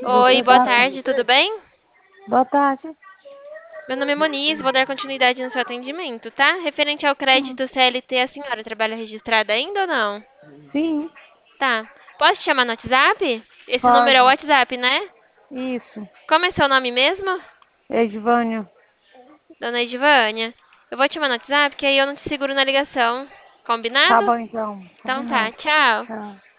Oi, boa Boa tarde, tudo bem? tarde. Meu nome é Moniz, vou dar continuidade no seu atendimento, tá? Referente ao crédito CLT, a senhora trabalha registrada ainda ou não? Sim, Tá. Posso te chamar no WhatsApp? Esse número é o pode. WhatsApp, né? Isso. Como é seu nome mesmo? Edvânio. Dona Edivânia. Eu vou te chamar no WhatsApp, que aí eu não te seguro na ligação. Tá Combinado? bom então. Então tá, Combinado. tchau. Tchau.